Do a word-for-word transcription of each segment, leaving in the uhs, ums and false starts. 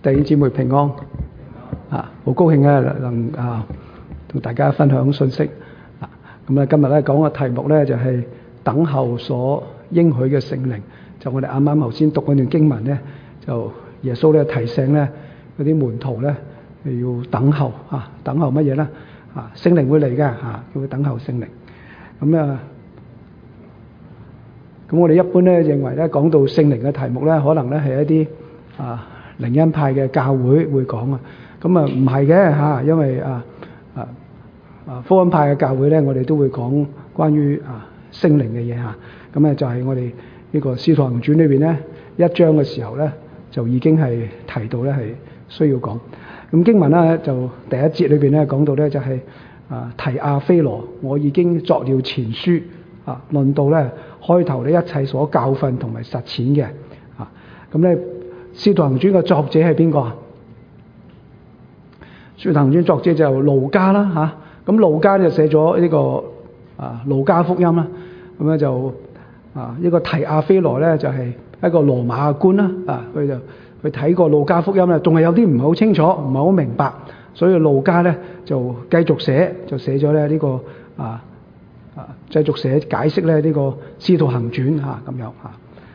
弟兄姊妹平安啊！好高興咧能啊同大家分享信息啊！咁啊今日咧講嘅題目咧就係等候所應許嘅聖靈。就我哋啱啱頭先讀嗰段經文咧，就耶穌咧提醒咧嗰啲門徒咧要等候啊！等候乜嘢咧？啊，聖靈會嚟嘅嚇，叫佢等候聖靈。咁啊，咁我哋一般咧認為咧講到聖靈嘅題目咧，可能咧係一啲啊靈恩派嘅教會會講啊。咁啊唔係嘅嚇，因為啊啊啊福音派嘅教會咧，我哋都會講關於啊聖靈嘅嘢嚇。咁咧就係我哋呢個《使徒行傳》裏邊咧一章嘅時候咧，就已經係提到咧係需要講。咁經文咧就第一節裏邊咧講到咧就係啊提阿非羅，我已經作了前書啊，論到咧開頭呢一切所教訓同埋實踐嘅啊。咁咧《使徒行傳》嘅作者係邊個啊？《使徒行傳》作者就路加啦嚇。咁路加就寫咗呢個啊路加福音啦。咁咧就啊呢個提阿非羅咧就係一個羅馬嘅官啦啊，佢就佢睇過路加福音咧，仲係有啲唔係好清楚，唔係好明白，所以路加咧就繼續寫，就寫咗咧呢個啊啊繼續寫解釋咧呢個《使徒行傳》嚇咁樣嚇。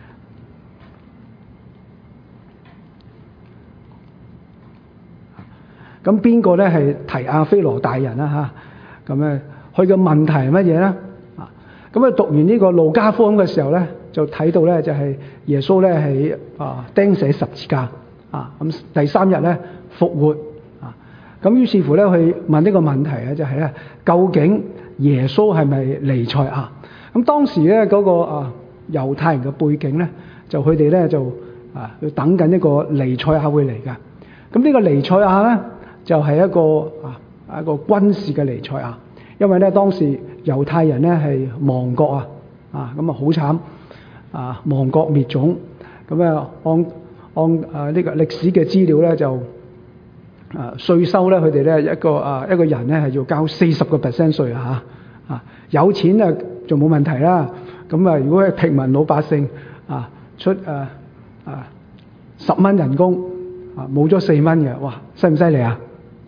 咁邊個咧係提阿非羅大人啦嚇？咁咧佢嘅問題係乜嘢咧？啊咁啊讀完呢個路加福音嘅時候咧，就睇到咧就係耶穌咧係啊釘死十字架啊，咁第三日咧復活啊，咁於是乎咧去問呢個問題咧就係咧究竟耶穌係咪彌賽亞？咁當時咧嗰個啊猶太人嘅背景咧，就佢哋咧就啊要等緊一個彌賽亞會嚟㗎。咁呢個彌賽亞咧就係一個啊一個軍事嘅彌賽亞，因為咧當時猶太人咧係亡國啊，啊咁啊好慘啊，亡國滅種。咁啊按按啊呢個歷史嘅資料咧就啊稅收咧佢哋咧一個啊一個人咧係要交四十個 percent 稅啊嚇啊，有錢啊就冇問題啦。咁啊如果係平民老百姓啊出啊啊十蚊人工啊冇咗四蚊嘅，哇犀唔犀利啊？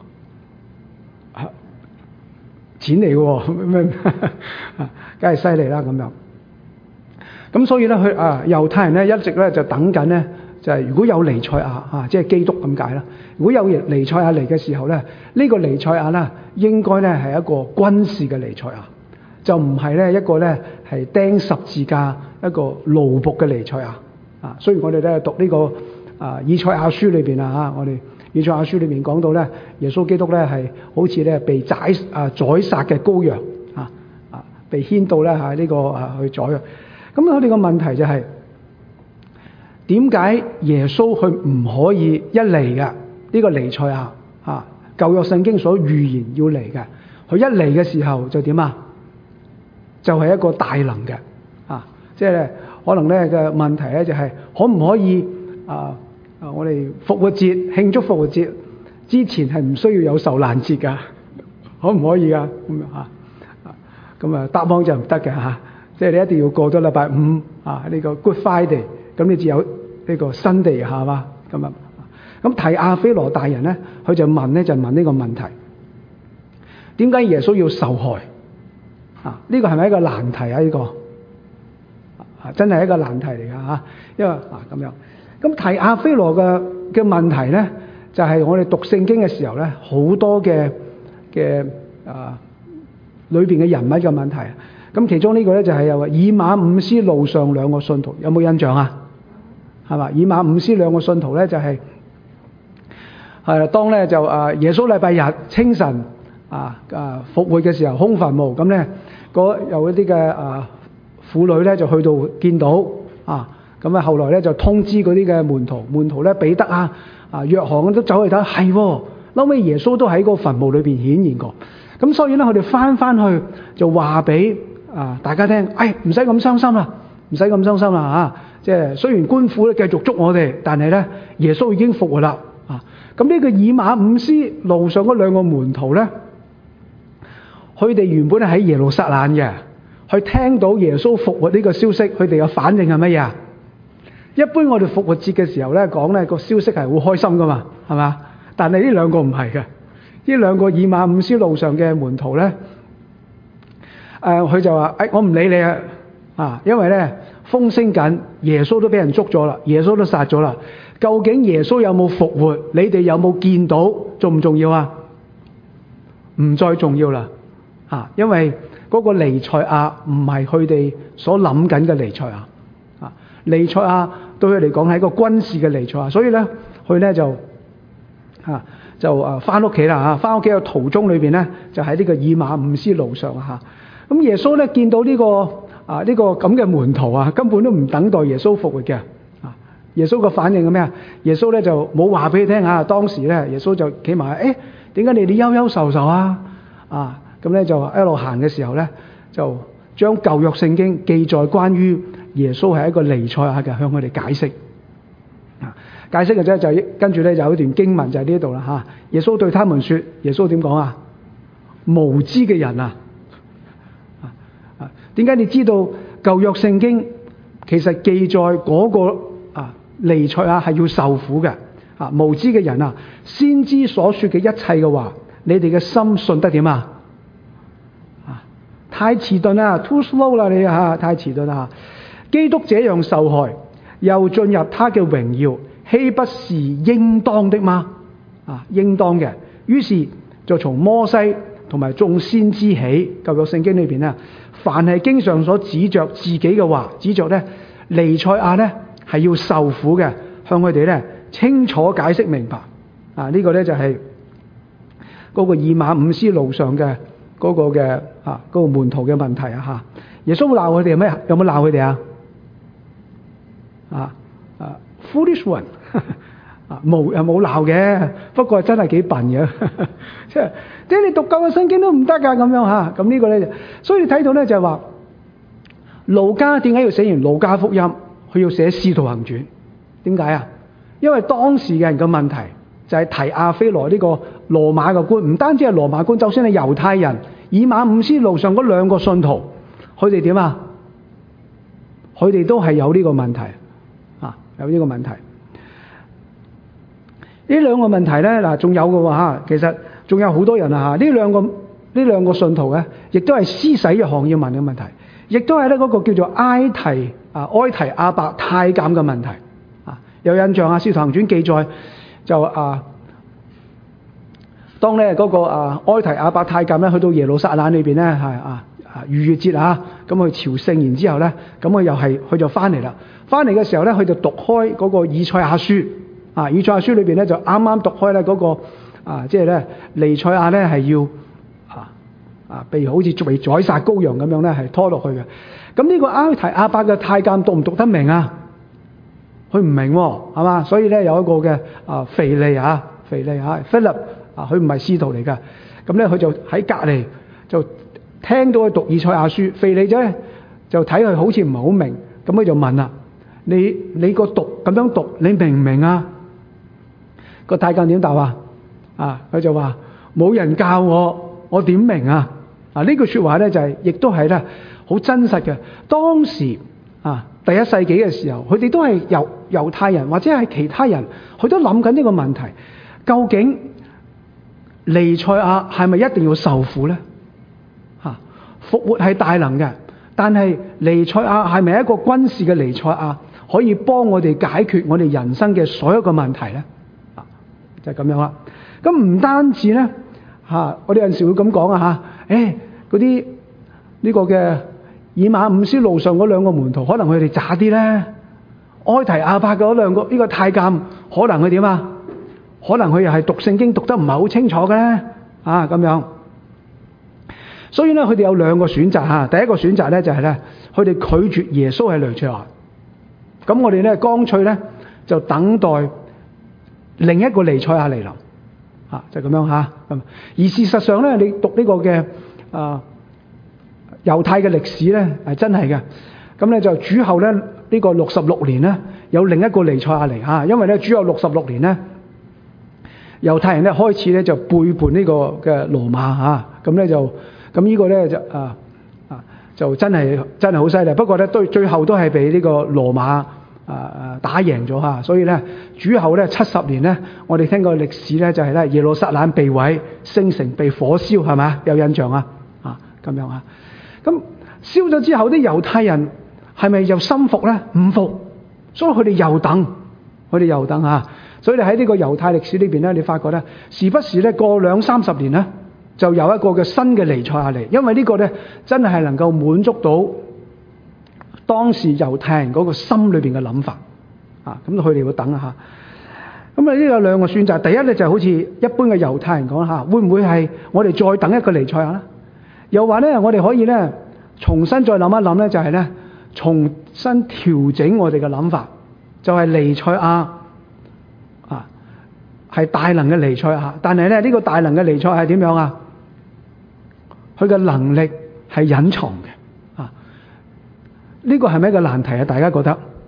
錢嚟嘅喎，咩啊，梗係犀利啦咁樣。咁所以咧，佢啊猶太人咧一直咧就等緊咧，就係、是、如果有彌賽亞啊，即係基督咁解啦。如果有彌賽亞嚟嘅時候咧，呢、這個彌賽亞咧應該咧係一個軍事嘅彌賽亞，就唔係咧一個咧係釘十字架一個奴僕嘅彌賽亞啊。所以我哋咧讀呢、這個啊以賽亞書裏邊啊嚇，我哋。以賽亞書裏面講到咧，耶穌基督咧係好似咧被宰啊宰殺嘅羔羊啊啊，被牽到咧嚇呢個啊去宰啊。咁我哋個問題就係點解耶穌佢唔可以一嚟嘅呢個彌賽亞啊？舊約聖經所預言要嚟嘅，佢一嚟嘅時候就點啊？就係、是、一個大能嘅啊！即係可能咧嘅問題咧就係可唔可以啊？啊！我哋復活節慶祝復活節之前係唔需要有受難節㗎，可唔可以㗎？咁樣啊？咁啊答案就唔得嘅嚇，即係你一定要過咗禮拜五啊呢、呢個 Good Friday，咁你至有呢個 Sunday 係嘛？咁啊咁提阿非羅大人咧，佢就問咧就問呢個問題：點解耶穌要受害？啊！呢、呢個係咪一個難題啊？呢、呢個啊真係一個難題嚟㗎嚇，因為啊咁樣。咁提阿非羅嘅嘅問題咧，就係、是、我哋讀聖經嘅時候咧，好多嘅嘅啊裏邊嘅人物嘅問題。咁其中呢個咧就係又話以馬忤斯路上兩個信徒，有冇印象啊？係嘛？以馬忤斯兩個信徒咧就係、是、係當咧就啊耶穌禮拜日清晨啊啊復活嘅時候空墳墓，咁咧嗰有一啲嘅啊婦女咧就去到見到啊。咁啊，後來咧就通知嗰啲嘅門徒，門徒咧彼得啊、啊約翰都走去睇，係喎，後尾耶穌都喺個墳墓裏邊顯現過。咁所以咧，佢哋翻翻去就話俾啊大家聽，哎唔使咁傷心啦，唔使咁傷心啦嚇。即係雖然官府咧繼續捉我哋，但係咧耶穌已經復活啦啊。咁呢個以馬忤斯路上嗰兩個門徒咧，佢哋原本係喺耶路撒冷嘅，佢聽到耶穌復活呢個消息，佢哋嘅反應係乜嘢啊？ 一般我哋復活節嘅時候咧講咧個消息係好開心噶嘛，係嘛？但係呢兩個唔係嘅，呢兩個以馬忤斯路上嘅門徒咧，誒、呃、佢就話：誒、哎、我唔理你啊，啊，因為咧風聲緊，耶穌都俾人捉咗啦，耶穌都殺咗啦。究竟耶穌有冇復活？你哋有冇見到？重唔重要啊？唔再重要啦，啊，因為嗰個彌賽亞唔係佢哋所諗緊嘅彌賽亞。彌賽亞對佢嚟講係一個軍事嘅彌賽亞，所以咧佢咧就啊就啊翻屋企啦嚇，翻屋企嘅途中裏邊咧就喺呢個以馬忤斯路上嚇。咁耶穌咧見到呢個啊呢個咁嘅門徒啊，根本都唔等待耶穌復活嘅啊。耶穌個反應係咩啊？耶穌咧就冇話俾佢聽啊。當時咧耶穌就企埋，誒點解你哋憂憂愁愁啊？啊咁咧就一路行嘅時候咧，就將舊約聖經記載關於耶穌係一個彌賽亞嘅，向佢哋解釋啊，解釋嘅啫就係跟住咧就有一段經文就喺呢度啦嚇。耶穌對他們說：耶穌點講啊？無知嘅人啊！啊，點解你知道舊約聖經其實記載嗰個啊彌賽亞係要受苦嘅啊？無知嘅人啊！先知所說嘅一切嘅話，你哋嘅心信得點啊？啊，太遲鈍啦 ，too slow 啦你嚇，太遲鈍啦！基督這樣受害，又進入他嘅榮耀，豈不是應當的嗎？啊，應當嘅。於是就從摩西同埋眾先知起，舊約聖經裏邊咧，凡係經上所指着自己嘅話，指着咧彌賽亞咧係要受苦嘅，向佢哋咧清楚解釋明白。啊，呢、這個咧就係嗰個以馬忤斯路上嘅嗰個嘅啊嗰、那個門徒嘅問題啊嚇。耶穌會鬧佢哋咩？有冇鬧佢哋啊？啊啊 foolish one 啊冇又冇鬧嘅，不過真係幾笨嘅，即係即係你讀舊嘅聖經都唔得㗎咁樣嚇。咁呢個咧，所以你睇到咧就係話路加點解要寫完路加福音，佢要寫使徒行傳？點解啊？因為當時嘅人嘅問題就係提亞非羅呢個羅馬嘅官，唔單止係羅馬官，就算係猶太人，以馬忤斯路上嗰兩個信徒，佢哋點啊？佢哋都係有呢個問題。有呢個問題，呢兩個問題咧嗱，仲有嘅喎嚇，其實仲有好多人啊嚇，呢兩個呢兩個信徒咧，亦都係施洗約翰要問嘅問題，亦都係咧嗰個叫做埃提啊埃提阿伯太監嘅問題啊，有印象啊？《使徒行傳》記載就啊，當咧嗰個啊埃提阿伯太監咧去到耶路撒冷裏邊咧係啊啊逾越節啊，咁去朝聖，然之後咧，咁佢又係佢就翻嚟啦。翻嚟嘅時候咧，佢就讀開嗰個以賽亞書啊，以賽亞書裏邊咧就啱啱讀開咧嗰個啊，即係咧彌賽亞咧係要啊啊，譬如好似作為宰殺羔羊咁樣咧，係拖落去嘅。咁呢個埃提阿伯嘅太監讀唔讀得明啊？佢唔明喎，係嘛？所以咧有一個嘅啊腓利啊，腓利啊 Philip 啊，佢唔係使徒嚟㗎。咁咧佢就喺隔離就聽到佢讀以賽亞書，腓利啫就睇佢好似唔係好明，咁佢就問啦。你你個讀咁樣讀，你明唔明啊？個太監點答啊？啊，佢就話冇人教我，我點明啊？啊，呢句説話咧就係、是，亦都係咧好真實嘅。當時啊，第一世紀嘅時候，佢哋都係猶猶太人或者係其他人，佢都諗緊呢個問題：究竟彌賽亞係咪一定要受苦咧？嚇、啊，復活係大能嘅，但係彌賽亞係咪一個軍事嘅彌賽亞？可以幫我哋解決我哋人生嘅所有嘅問題咧，啊，就係、是、咁樣啦。咁唔單止咧，嚇、啊，我哋有陣時會咁講啊嚇，誒嗰啲呢個嘅以馬忤斯路上嗰兩個門徒，可能佢哋渣啲咧。埃提阿伯嗰兩個呢、這個太監，可能佢點啊？可能佢又係讀聖經讀得唔係好清楚嘅咧，啊咁樣。所以咧，佢哋有兩個選擇嚇。第一個選擇咧就係、是、咧，佢哋拒絕耶穌係彌賽亞。咁我哋咧，乾脆咧就等待另一個彌賽亞嚟臨，啊，就咁樣嚇。咁而事實上咧，你讀呢個嘅啊猶太嘅歷史咧，係真係嘅。咁咧就主後咧呢、這個六十六年咧，有另一個彌賽亞嚟嚇。因為咧主後六十六年咧，猶太人咧開始咧就背叛呢個嘅羅馬嚇。咁咧就咁呢個咧就啊。就真係真係好犀利，不過咧都最後都係被呢個羅馬啊打贏咗嚇，所以咧主後咧七十年咧，我哋聽過歷史咧就係咧耶路撒冷被毀，聖城被火燒係咪？有印象啊？啊咁樣啊，咁燒咗之後啲猶太人係咪又心服咧？唔服，所以佢哋又等，佢哋又等嚇。所以你喺呢個猶太歷史裏邊咧，你發覺咧時不時咧過兩三十年咧，就有一個嘅新嘅彌賽亞嚟，因為呢個咧真係能夠滿足到當時猶太人嗰個心裏邊嘅諗法啊，咁佢哋會等啊嚇。咁啊呢個有兩個選擇，第一咧就好似一般嘅猶太人講嚇，會唔會係我哋再等一個彌賽亞咧？又話咧我哋可以咧重新再諗一諗咧，就係咧重新調整我哋嘅諗法，就係彌賽亞。係大能嘅彌賽亞，但係咧呢個大能嘅彌賽亞係點樣啊？佢嘅能力係隱藏嘅啊！呢個係咪一個難題啊？大家覺得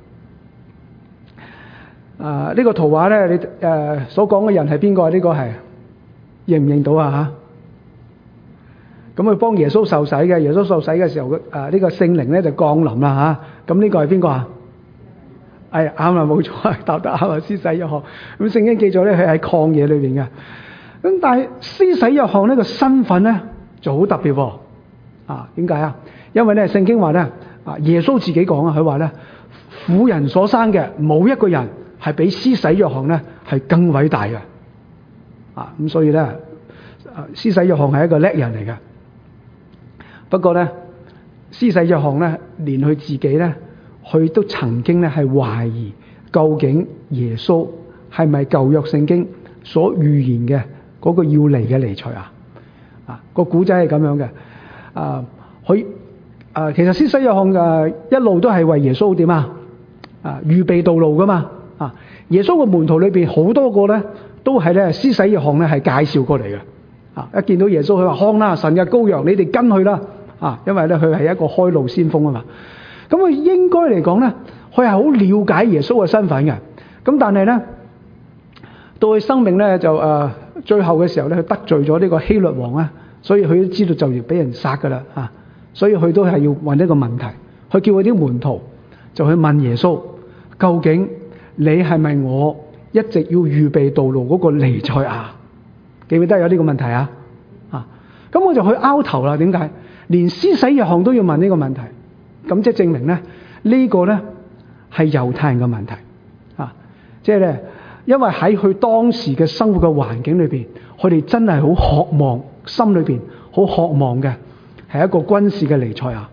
啊？呢個圖畫咧，你誒所講嘅人係邊個？呢個係認唔認到啊？嚇！咁佢幫耶穌受洗嘅，耶穌受洗嘅時候，誒呢個聖靈咧就降臨啦嚇！咁呢個係邊個啊？係啱啦，冇錯，答得啱啊！施洗約翰，咁聖經記載咧，佢喺曠野裏邊嘅。咁但係施洗約翰呢個身份咧就好特別喎。啊，點解啊？因為咧聖經話咧，啊耶穌自己講啊，佢話咧婦人所生嘅冇一個人係比施洗約翰咧係更偉大嘅。啊，咁所以咧，啊施洗約翰係一個叻人嚟嘅。不過咧，施洗約翰咧連佢自己咧。佢都曾經咧係懷疑究竟耶穌係咪舊約聖經所預言嘅嗰個要嚟嘅彌賽亞啊？個古仔係咁樣嘅啊，佢啊其實施洗約翰嘅一路都係為耶穌點啊啊預備道路噶嘛啊！耶穌嘅門徒裏邊好多個咧都係咧施洗約翰咧係介紹過嚟嘅啊！一見到耶穌佢話看啦，神嘅羔羊，你哋跟佢啦啊！因為咧佢係一個開路先鋒啊嘛。咁佢應該嚟講咧，佢係好了解耶穌嘅身份嘅。咁但係咧，到佢生命咧就誒、呃、最後嘅時候咧，佢得罪咗呢個希律王啊，所以佢都知道就要俾人殺噶啦啊！所以佢都係要問一個問題，佢叫佢啲門徒就去問耶穌：究竟你係咪我一直要預備道路嗰個彌賽亞？記唔記得有呢個問題啊？啊！咁我就去拗頭啦。點解？連施洗約翰都要問呢個問題？咁即係證明咧，呢個咧係猶太人嘅問題啊！即係咧，因為喺佢當時嘅生活嘅環境裏邊，佢哋真係好渴望，心裏邊好渴望嘅係一個軍事嘅彌賽亞。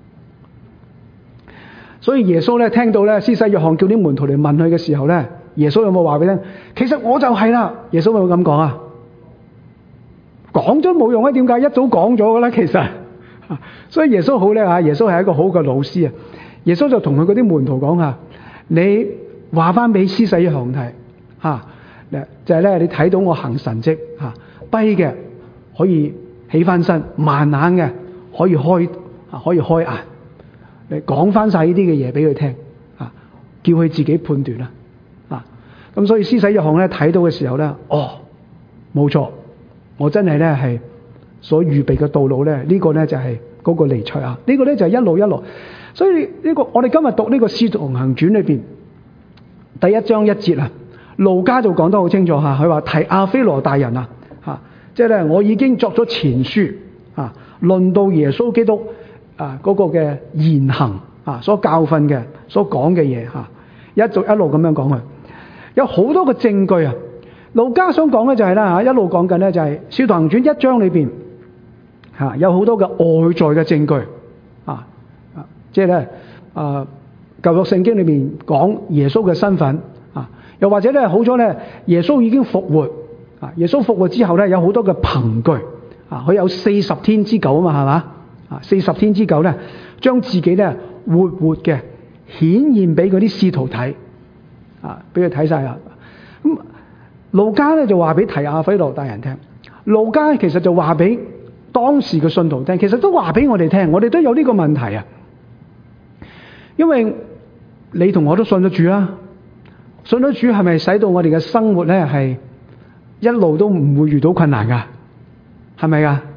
所以耶穌咧聽到咧施洗約翰叫啲門徒嚟問佢嘅時候咧，耶穌有冇話俾你聽？其實我就係啦。耶穌會唔會咁講啊？講咗冇用啊！點解？一早講咗㗎啦，其實。所以耶穌好叻啊！耶穌係一個好嘅老師啊！耶穌就同佢嗰啲門徒講啊：你話翻俾施洗約翰睇嚇，就係咧你睇到我行神蹟嚇，跛嘅可以起翻身，盲眼嘅可以開啊，可以開眼。你講翻晒呢啲嘅嘢俾佢聽啊，叫佢自己判斷啦啊！咁所以施洗約翰咧睇到嘅時候咧，哦，冇錯，我真係咧係。所預備嘅道路咧，呢、這個咧就係嗰個彌賽亞，呢個咧就係一路一路。所以呢、這個我哋今日讀呢個《使徒行傳》裏邊第一章一節啊，路加就講得好清楚嚇，佢話提阿非羅大人啊嚇，即係咧我已經作咗前書啊，論到耶穌基督啊嗰個嘅言行啊，所教訓嘅、所講嘅嘢嚇，一續一路咁樣講佢，有好多嘅證據啊。路加想講嘅就係啦嚇，一路講緊咧就係《使徒行傳》一章裏邊。嚇，有好多嘅外在嘅證據啊，啊，即係咧啊，舊約聖經裏面講耶穌嘅身份啊，又或者咧好咗咧，耶穌已經復活啊，耶穌復活之後咧有好多嘅憑據啊，佢有四十天之久啊嘛，係嘛啊，四十天之久咧，將自己咧活活嘅顯現俾嗰啲使徒睇啊，俾佢睇晒啦。咁路加咧就話俾提阿非羅大人聽，路加其實就話俾當時嘅信徒聽，其實都話俾我哋聽，我哋都有呢個問題啊。因為你同我都信咗主啦，信咗主係咪使到我哋嘅生活咧係一路都唔會遇到困難噶？係咪噶？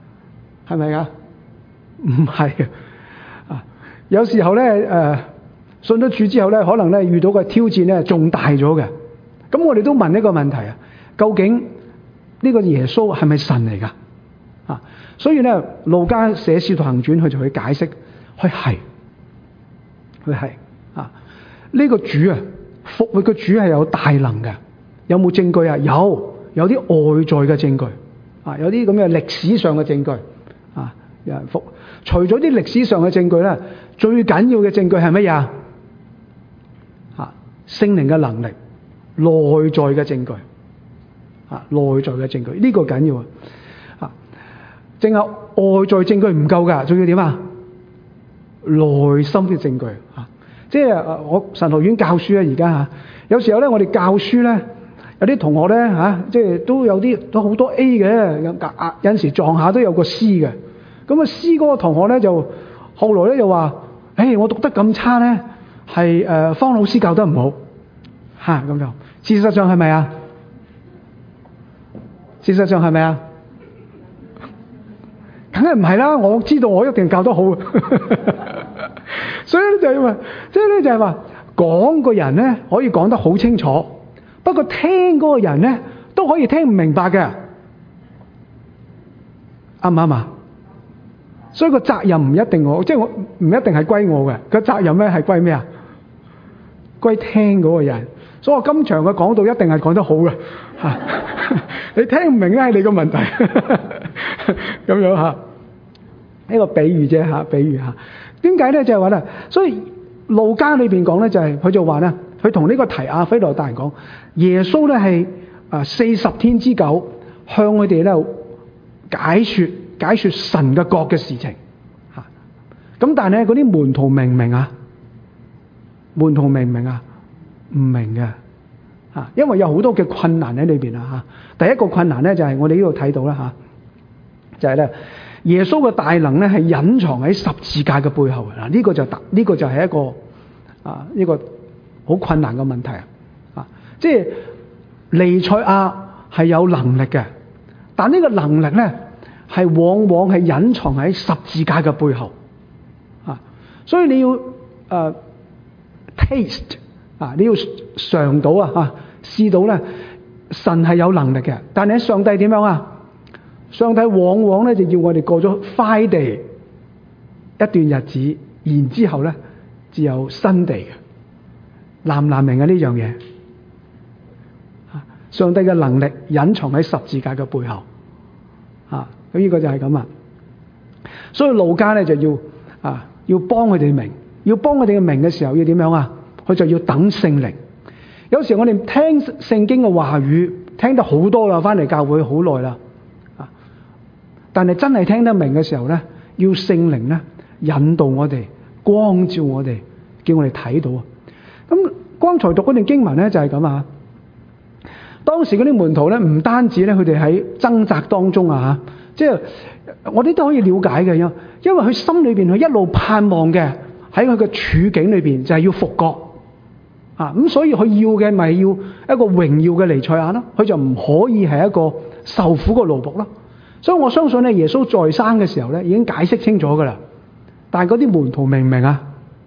係咪噶？唔係啊！有時候咧誒、呃， 信咗主之後咧，可能咧遇到嘅挑戰咧仲大咗嘅。咁我哋都問一個問題啊，究竟呢個耶穌係咪神嚟㗎？啊，所以咧路加寫《使徒行傳》，佢就去解釋，佢係，佢係啊，呢個主啊，復活嘅主係有大能嘅。有冇證據啊？有，有啲外在嘅證據啊，有啲咁嘅歷史上嘅證據啊，有人復。除咗啲歷史上嘅證據咧，最緊要嘅證據係乜嘢啊？啊，聖靈嘅能力，內在嘅證據啊，內在嘅證據呢個緊要啊！啊，淨係外在證據唔夠㗎，仲要點啊？內心嘅證據啊，即係我神學院教書啊，而家嚇有時候咧，我哋教書咧，有啲同學咧嚇，即係都有啲都好多 A 嘅，有有陣時撞下都有個 C 嘅。咁啊 C 嗰個同學咧就後來咧就話：誒，我讀得咁差咧，係誒方老師教得唔好嚇咁樣。事實上係咪啊？事實上係咪啊？梗係唔係啦！我知道我一定教得好，所以咧就係話，即係咧就係話講個人咧可以講得好清楚，不過聽嗰個人咧都可以聽唔明白嘅，啱唔啱啊？所以個責任唔一定我，即係我唔一定係歸我嘅，個責任咧係歸咩啊？歸聽嗰個人。所以我今場嘅講道一定係講得好嘅嚇，你聽唔明咧係你個問題，咁樣嚇，呢個比喻啫嚇，比喻嚇。點解咧？就係話咧，所以路加裏邊講咧，就係佢就話咧，佢同呢個提亞非羅大人講，耶穌咧係啊四十天之久向佢哋咧解説解説神嘅國嘅事情嚇。咁但係咧嗰啲門徒明唔明啊？門徒明唔明啊？唔明嘅嚇，因為有好多嘅困難喺裏邊啊嚇。第一個困難咧就係我哋呢度睇到啦嚇，就係咧耶穌嘅大能咧係隱藏喺十字架嘅背後嘅嗱，呢個就呢、呢個就係一個啊呢、呢個好困難嘅問題啊啊！即係彌賽亞係有能力嘅，但呢個能力咧係往往係隱藏喺十字架嘅背後啊，所以你要誒、呃、taste。啊！你要嘗到啊，啊試到咧，神係有能力嘅，但係上帝點樣啊？上帝往往咧就要我哋過咗快地一段日子，然之後咧至有新地嘅。難唔難明啊？呢樣嘢啊，上帝嘅能力隱藏喺十字架嘅背後啊，咁呢個就係咁啊。所以路加咧就要啊，要幫佢哋明，要幫佢哋明嘅時候要點樣啊？佢就要等聖靈。有時我哋聽聖經嘅話語聽得好多啦，翻嚟教會好耐啦，啊！但係真係聽得明嘅時候咧，要聖靈咧引導我哋，光照我哋，叫我哋睇到啊。咁剛才讀嗰段經文咧就係咁啊。當時嗰啲門徒咧唔單止咧，佢哋喺掙扎當中啊嚇，即係我哋都可以了解嘅，因因為佢心裏邊佢一路盼望嘅喺佢嘅處境裏邊就係要復國。啊，咁所以佢要嘅咪要一個榮耀嘅彌賽亞咯，佢就唔可以係一個受苦嘅奴僕咯。所以我相信咧，耶穌在生嘅時候咧已經解釋清楚噶啦。但係嗰啲門徒明唔明啊？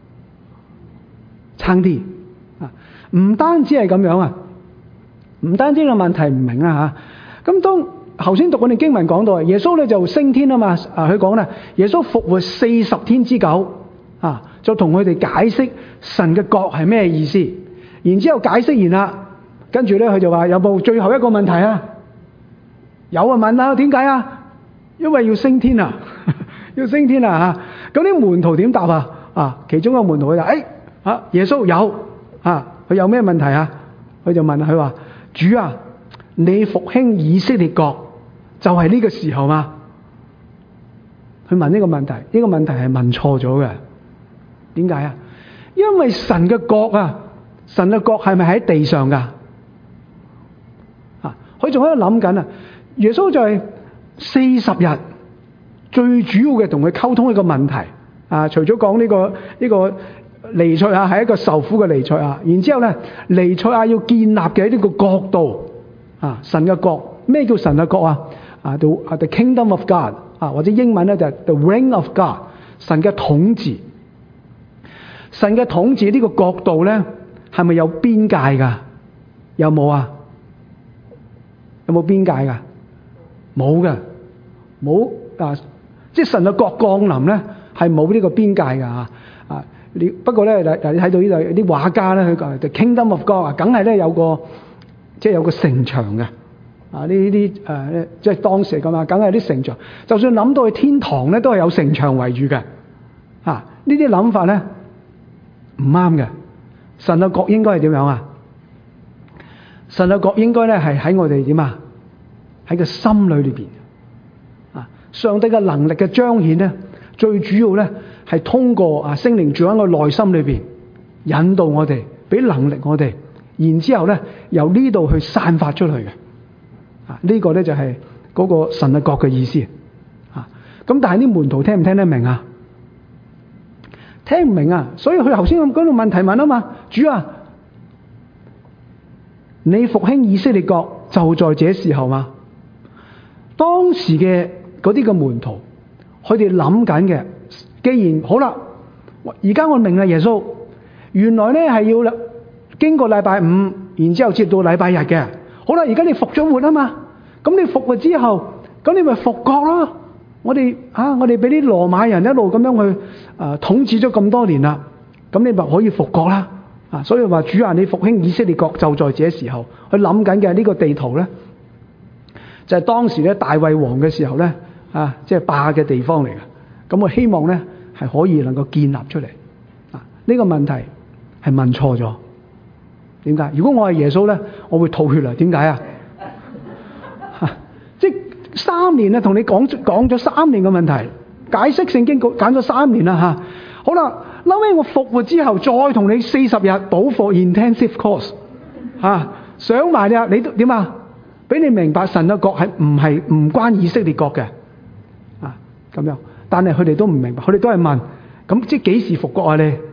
差啲啊！唔單止係咁樣啊，唔單止個問題唔明啊嚇。咁當頭先讀嗰段經文講到啊，耶穌咧就升天啊嘛。啊，佢講咧，耶穌復活四十天之久啊，就同佢哋解釋神嘅國係咩意思。然之後解釋完啦，跟住咧佢就話有冇最後一個問題啊？有啊，問啦，點解啊？因為要升天啊，要升天啊嚇！咁啲門徒點答啊？啊，其中一個門徒佢就誒啊，耶穌有啊，佢有咩問題啊？佢就問佢話：主啊，你復興以色列國就係呢個時候嘛？佢問呢個問題，呢個問題係問錯咗嘅。點解啊？因為神嘅國啊！神嘅國係咪喺地上噶？啊，佢仲喺度諗緊啊！耶穌就係四十日最主要嘅同佢溝通一個問題啊！除咗講呢個呢、呢個彌賽亞係一個受苦嘅彌賽亞，然之後咧彌賽亞要建立嘅呢個國度啊，神嘅國，咩叫神嘅國啊？啊，the the kingdom of God 啊，或者英文咧就係 the reign of God， 神嘅統治。 神嘅統治呢個國度咧，係咪有邊界㗎？有冇啊？有冇邊界㗎？冇嘅，冇啊！即係神嘅國降臨咧，係冇呢個邊界㗎嚇啊！你不過咧，嗱你睇到呢度有啲畫家咧，佢講 The Kingdom of God 啊，梗係咧有個即係有個城牆嘅啊！呢啲誒即係當時嚟講啊，梗係有啲城牆。就算諗到去天堂咧，都係有城牆圍住嘅啊！呢啲諗法咧唔啱嘅。神嘅國應該係點樣啊？神嘅國應該咧係喺我哋點啊？喺個心裏裏邊啊！上帝嘅能力嘅彰顯咧，最主要咧係通過啊聖靈住喺我內心裏邊，引導我哋，俾能力我哋，然之後咧由呢度去散發出去嘅啊！呢個咧就係嗰個神嘅國嘅意思啊！咁但係啲門徒聽唔聽得明啊？聽唔明啊！所以佢頭先咁嗰個問題問啊嘛，主啊，你復興以色列國就在這時候嘛？當時嘅嗰啲嘅門徒，佢哋諗緊嘅，既然好啦，而家我明啦，耶穌原來咧係要經過禮拜五，然之後接到禮拜日嘅。好啦，而家你復咗活啊嘛，咁你復活之後，咁你咪復國咯。我哋啊，我哋俾啲羅馬人一路咁樣去啊統治咗咁多年啦，咁你咪可以復國啦。啊，所以話主啊，你復興以色列國就在這時候。佢諗緊嘅呢個地圖咧，就係、是、當時咧大衛王嘅時候咧啊，即係霸嘅地方嚟嘅。咁我希望咧係可以能夠建立出嚟。啊，呢、這個問題係問錯咗。點解？如果我係耶穌咧，我會吐血啦。點解啊？即係三年啊，同你講講咗三年嘅問題，解釋聖經講咗三年啦吓。好啦，後尾我復活之後，再同你四十日補課 intensive course 吓，上埋你啊，你都點啊？俾你明白神嘅國係唔係唔關以色列國嘅啊咁樣。但係佢哋都唔明白，佢哋都係問，咁即係幾時復國啊？你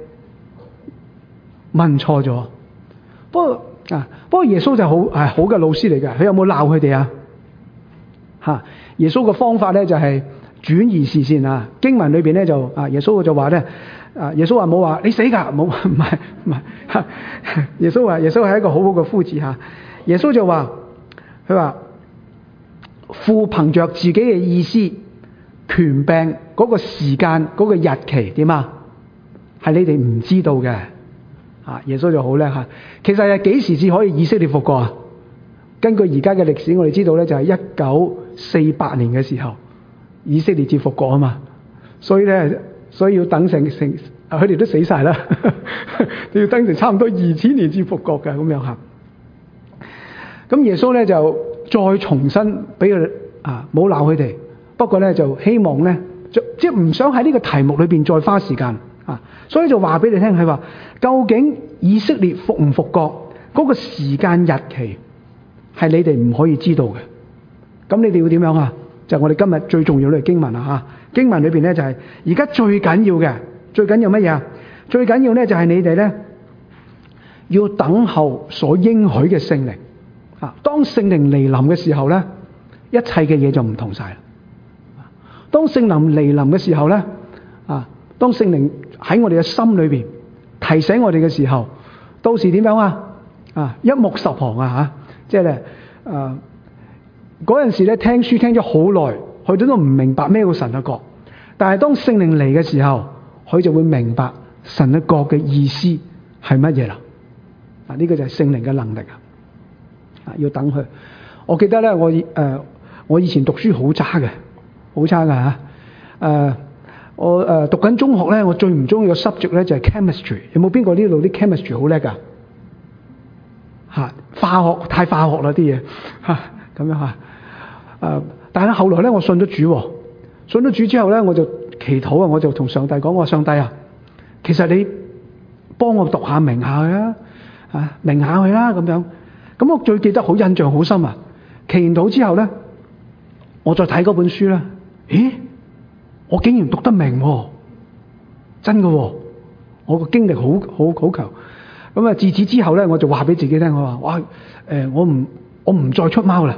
問錯咗。不過啊，不過耶穌就好係好嘅老師嚟嘅，佢有冇鬧佢哋啊？吓，耶穌嘅方法咧就係轉移視線啊。經文裏邊咧就啊，耶穌就話咧啊，耶穌話冇話你死噶，冇唔係唔係。耶穌話耶穌係一個好好嘅夫子吓。耶穌就話佢話父憑着自己嘅意思權柄嗰個時間嗰個日期點啊？係你哋唔知道嘅。啊！耶穌就好叻嚇，其實係幾時至可以以色列復國啊？根據而家嘅歷史，我哋知道咧就係一九四八年嘅時候，以色列至復國啊嘛。所以咧，所以要等成成，佢哋都死晒啦，要等成差唔多二千年至復國嘅咁樣嚇。咁耶穌咧就再重新俾佢啊，冇鬧佢哋，不過咧就希望咧，即係唔想喺呢個題目裏邊再花時間。啊，所以就話俾你聽，係話究竟以色列復唔復國嗰個時間日期係你哋唔可以知道嘅。咁你哋要點樣啊？就係我哋今日最重要嘅經文啦嚇。經文裏邊咧就係而家最緊要嘅，最緊要乜嘢啊？最緊要咧就係你哋咧要等候所應許嘅聖靈啊。當聖靈嚟臨嘅時候咧，一切嘅嘢就唔同晒啦。當聖靈嚟臨嘅時候咧啊，當聖靈喺我哋嘅心裏邊提醒我哋嘅時候，到時點樣啊？啊，一目十行啊吓，即係咧，誒，嗰陣時咧聽書聽咗好耐，佢都都唔明白咩叫神嘅國。但係當聖靈嚟嘅時候，佢就會明白神嘅國嘅意思係乜嘢啦。啊，呢個就係聖靈嘅能力啊！啊，要等佢。我記得咧，我誒、呃，我以前讀書好差嘅，好差噶吓，誒、呃。我誒、呃、讀緊中學咧，我最唔中意嘅 subject 咧就係 chemistry。有冇邊個呢度啲 chemistry 好叻㗎？嚇，化學太化學啦啲嘢嚇，咁樣嚇。誒、呃，但係咧後來咧，我信咗主，信咗主之後咧，我就祈禱啊，我就同上帝講：我話上帝啊，其實你幫我讀下明下佢啊，啊明下佢啦咁樣。咁我最記得好印象好深啊！祈完禱之後咧，我再睇嗰本書啦，咦？我竟然讀得明喎，真嘅喎！我個經歷好好好強。咁啊，自此之後咧，我就話俾自己聽，我話：哇，誒、呃，我唔我唔再出貓啦！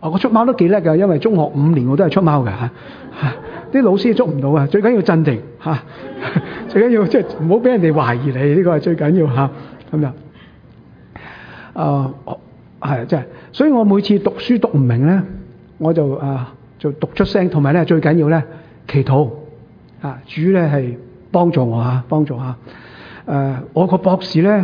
我出貓都幾叻㗎，因為中學五年我都係出貓嘅嚇。啲老師捉唔到啊！最緊要鎮定嚇，最緊要即係唔好俾人哋懷疑你，呢個係最緊要嚇咁樣。啊，係即係，所以我每次讀書讀唔明咧，我就啊就讀出聲，同埋咧最緊要咧祈禱啊，主咧係幫助我嚇，幫助嚇。誒，我個博士咧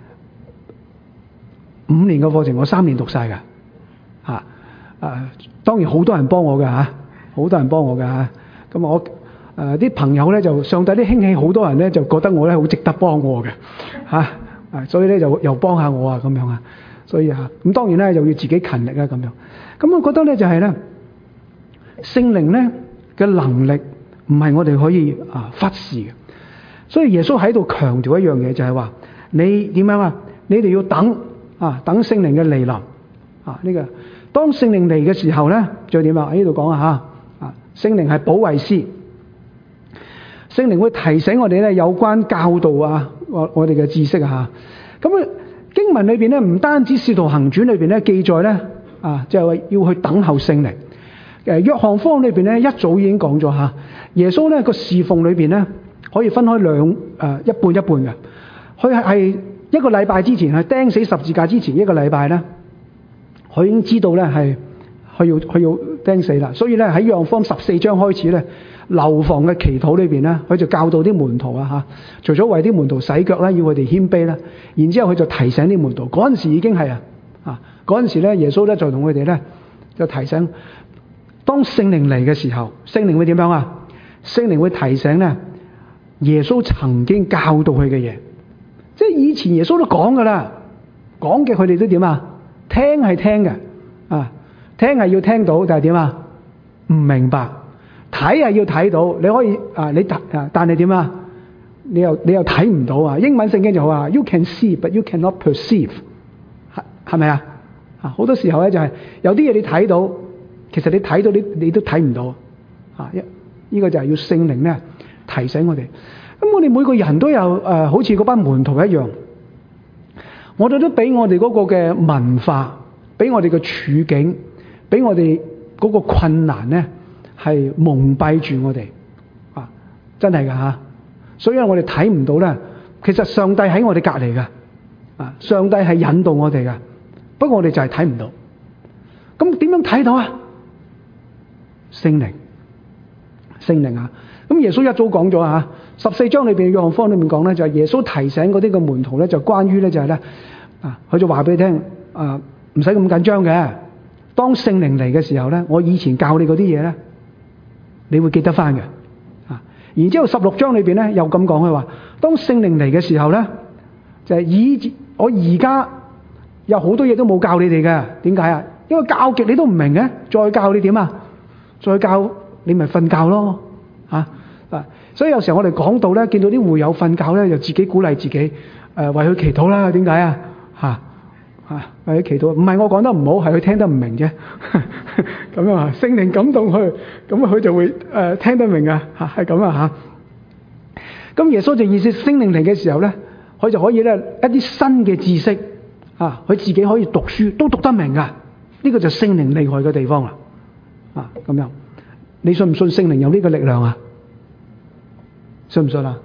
五年嘅課程，我三年讀晒㗎嚇。誒，當然好多人幫我㗎嚇，好多人幫我㗎嚇。咁我誒啲、呃、朋友咧就上帝啲興起，好多人咧就覺得我咧好值得幫我嘅嚇，啊，所以咧就又幫下我啊咁樣啊，所以嚇咁、啊、當然咧又要自己勤力啊咁樣。咁我覺得咧就係、是、咧聖靈咧嘅能力唔係我哋可以啊忽視嘅，所以耶穌喺度強調一樣嘢就係話你點樣啊？你哋要等啊，等聖靈嘅嚟臨啊！呢、這個當聖靈嚟嘅時候咧，再點啊？喺呢度講啊嚇。聖靈係保惠師，聖靈會提醒我哋咧有關教導啊，我我哋嘅知識啊嚇。咁啊經文裏邊咧唔單止《使徒行傳》裏邊咧記載咧啊，即係話要去等候聖靈。誒約翰福音裏邊咧一早已經講咗嚇，耶穌咧個侍奉裏邊咧可以分開兩誒、呃、一半一半嘅。佢係一個禮拜之前係釘死十字架之前一個禮拜咧，佢已經知道咧係。佢要佢要釘死啦，所以咧喺約翰福音十四章開始咧，樓房嘅祈禱裏邊咧，佢就教導啲門徒啊嚇，除咗為啲門徒洗腳啦，要佢哋謙卑啦，然之後佢就提醒啲門徒，嗰陣時已經係啊啊嗰陣時咧，耶穌咧就同佢哋咧就提醒，當聖靈嚟嘅時候，聖靈會點樣啊？聖靈會提醒咧，耶穌曾經教導佢嘅嘢，即係以前耶穌都講噶啦，講嘅佢哋都點啊？聽係聽嘅啊。聽係要聽到，但係點啊？唔明白。睇係要睇到，你可以啊，你啊，但係點啊？你又你又睇唔到啊！英文聖經就話 You can see, but you cannot perceive，係係咪啊？啊，好多時候咧就係、是、有啲嘢你睇到，其實你睇到你你都睇唔到啊！一、這、呢個就係要聖靈咧提醒我哋。咁我哋每個人都有誒、呃，好似嗰班門徒一樣，我哋都俾我哋嗰個嘅文化，俾我哋嘅處境。俾我哋嗰個困難咧，係蒙蔽住我哋啊！真係噶嚇，所以我哋睇唔到咧。其實上帝喺我哋隔離噶啊！上帝係引導我哋噶，不過我哋就係睇唔到。咁點樣睇到啊？聖靈，聖靈啊！咁耶穌一早講咗啊，十四章裏邊約翰福音裏面講咧，就係耶穌提醒嗰啲嘅門徒咧，就關於咧就係咧啊，佢就話俾你聽啊，唔使咁緊張嘅。當聖靈嚟嘅時候咧，我以前教你嗰啲嘢咧，你會記得翻嘅啊。然之後十六章裏邊咧又咁講，佢話當聖靈嚟嘅時候咧，就係、是、以我而家有好多嘢都冇教你哋嘅。點解啊？因為教極你都唔明嘅，再教你點啊？再教你咪瞓覺咯啊啊！所以有時候我哋講到咧，見到啲會友瞓覺咧，就自己鼓勵自己誒、呃，為佢祈禱啦。點解啊？嚇！啊！為佢祈禱，唔係我講得唔好，係佢聽得唔明啫。咁樣啊，聖靈感動佢，咁佢就會誒、呃、聽得明啊。嚇，係咁啊嚇。咁耶穌就意思，聖靈嚟嘅時候咧，佢就可以咧一啲新嘅知識啊，佢自己可以讀書都讀得明噶。呢、這個就聖靈厲害嘅地方啦。啊，咁樣，你信唔信聖靈有呢個力量啊？信唔信啊？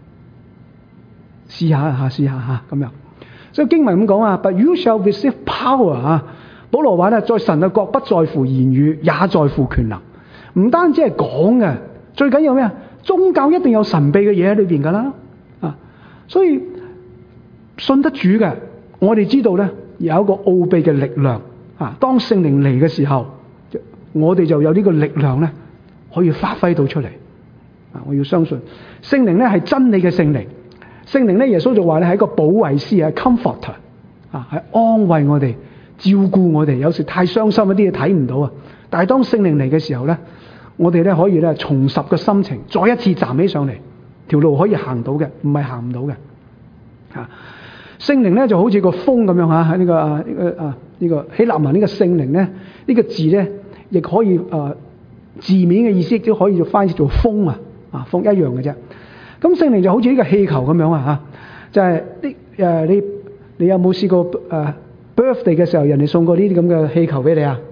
試下嚇，試下嚇，咁樣。所以經文咁講啊 ，But you shall receive power 啊！保羅話咧，在神嘅國不在乎言語，也在乎權能。唔單止係講嘅，最緊要咩啊？宗教一定有神秘嘅嘢喺裏邊噶啦啊！所以信得主嘅，我哋知道咧有一個奧秘嘅力量啊！當聖靈嚟嘅時候，我哋就有呢個力量咧，可以發揮到出嚟啊！我要相信聖靈咧係真理嘅聖靈。聖靈咧，耶穌就話咧係一個保惠師，係 comforter 啊，係安慰我哋、照顧我哋。有時太傷心一啲嘢睇唔到啊，但係當聖靈嚟嘅時候咧，我哋咧可以咧重拾個心情，再一次站起上嚟，條路可以行到嘅，唔係行唔到嘅。啊，聖靈咧就好似個風咁樣嚇，喺呢個啊呢個啊呢個希臘文呢個聖靈咧呢個字咧，亦可以啊字面嘅意思亦都可以翻譯做風啊啊風一樣嘅啫。咁聖靈就好似呢個氣球咁樣啊嚇，就係呢誒你你有冇試過誒、呃、birthday 嘅時候人哋送過呢啲咁嘅氣球俾你啊？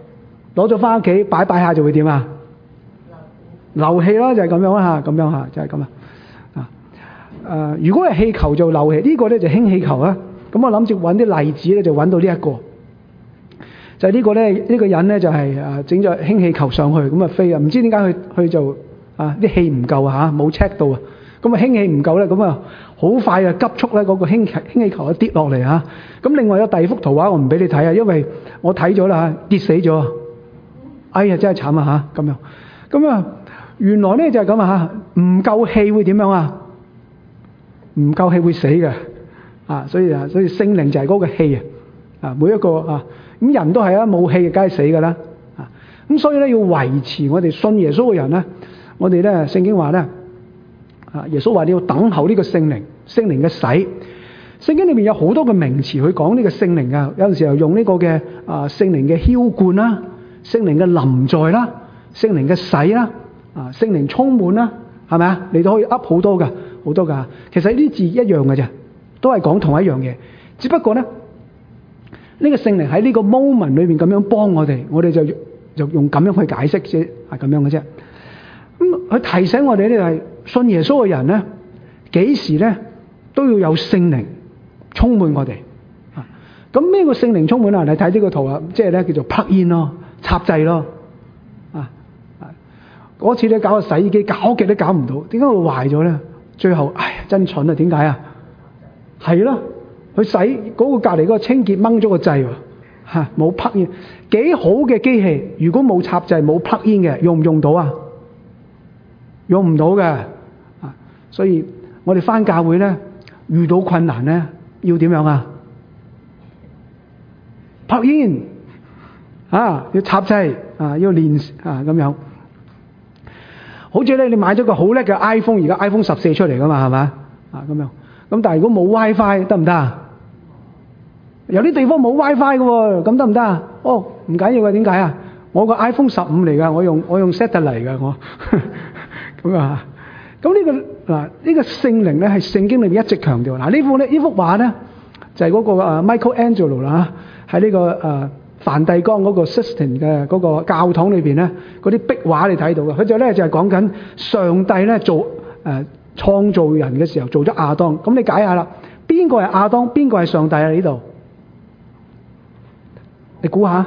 攞咗翻屋企擺擺下就會點啊？漏氣咯，就係咁樣啦嚇，咁樣嚇就係咁啊。啊誒，如果係氣球就漏氣，呢個咧就氫氣球啊。咁我諗住揾啲例子咧，就揾到呢一個，就係呢個咧，呢個人咧就係誒整咗氫氣球上去，咁啊飛啊，唔知點解佢佢就啊啲氣唔夠啊嚇，冇 check 到啊，咁啊氫氣唔夠咧，咁啊好快啊急速咧嗰個氫氣氫氣球一跌落嚟嚇。咁另外有第二幅圖畫我唔俾你睇啊，因為我睇咗啦嚇，跌死咗，哎呀真係慘啊嚇咁樣。咁啊原來咧就係咁啊嚇，唔夠氣會點樣啊？唔夠氣會死嘅。啊，所以啊，所以聖靈就係嗰個氣啊，啊，每一個啊，咁人都係啊，冇氣梗係死㗎啦，啊，咁所以咧要維持我哋信耶穌嘅人咧，我哋咧聖經話咧，啊，耶穌話你要等候呢個聖靈，聖靈嘅洗，聖經裏面有好多嘅名詞去講呢個聖靈啊，有陣時候用呢個嘅啊聖靈嘅澆灌啦，聖靈嘅臨在啦，聖靈嘅洗啦，啊，聖靈充滿啦，係咪啊？你都可以噏好多㗎，好多㗎，其實呢啲字一樣嘅啫。都係講同一樣嘢，只不過咧，呢、這個聖靈喺呢個 moment 裏面咁樣幫我哋，我哋就就用咁樣去解釋啫，係咁樣嘅啫。咁、嗯、佢提醒我哋咧係信耶穌嘅人咧，幾時咧都要有聖靈充滿我哋。啊，咁咩個聖靈充滿啊？你睇呢個圖啊，即係咧叫做 plug in 咯，插掣咯。啊啊，嗰次咧搞個洗衣機，搞極都搞唔到，點解會壞咗咧？最後，唉，真蠢啊！點解啊？係咯，佢洗嗰個隔離嗰個清潔掹咗個掣喎，嚇冇 plug in，幾好嘅機器，如果冇插掣冇 plug in嘅，用唔用到啊？用唔到嘅，啊，所以我哋返教會咧，遇到困難咧，要點樣啊 ？plug in，啊，要插掣，啊，要練啊咁樣。好似咧，你買咗個好叻嘅 iPhone，而家 iPhone 十四出嚟噶嘛，係咪？啊咁樣。咁但係如果冇 WiFi 得唔得啊？有啲地方冇 WiFi 嘅喎，咁得唔得啊？哦，唔緊要嘅，點解啊？我個 iPhone 十五嚟㗎，我用我用 set 得嚟㗎，我咁啊。咁呢個嗱呢個聖靈咧係聖經裏面一直強調。嗱呢幅咧呢幅畫咧就係嗰個啊 Michelangelo 啦，喺呢個誒梵蒂岡嗰個 Sistine 嘅嗰個教堂裏邊咧嗰啲壁畫你睇到嘅，佢就咧就係講緊上帝咧做誒。創造人嘅時候做咗亞當，咁你解下啦，邊個係亞當，邊個係上帝啊？呢度，你估下，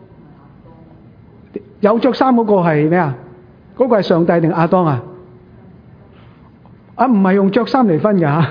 有着衫嗰個係咩啊？嗰個係上帝定亞當啊？啊，唔係用着衫嚟分嘅嚇，